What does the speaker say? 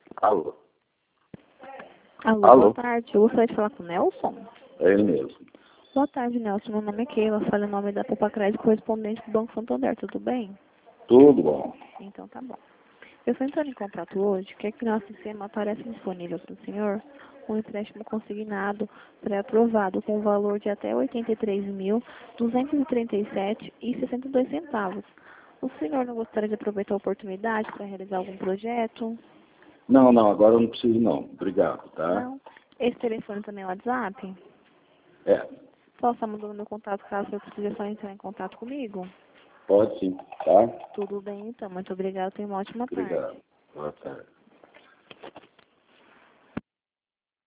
Alô? Alô, Alô? boa tarde. Eu gostaria de falar com o Nelson. É ele mesmo. Boa tarde, Nelson. Meu nome é Keila. Falo em nome da Poupa Crédito, correspondente do Banco Santander. Tudo bem? Tudo bom. Então tá bom. Eu estou entrando em contato hoje, que aqui no nosso sistema aparece disponível para o senhor um empréstimo consignado pré-aprovado com valor de até R$ 83.237,62. O senhor não gostaria de aproveitar a oportunidade para realizar algum projeto? Não, agora eu não preciso não. Obrigado, tá? Não? Esse telefone também é WhatsApp? É, Posso estar mandando meu contato caso você precise só entrar em contato comigo? pode sim, tá? Tudo bem, então. Muito obrigada. Tenha uma ótima tarde. Obrigado. Boa tarde.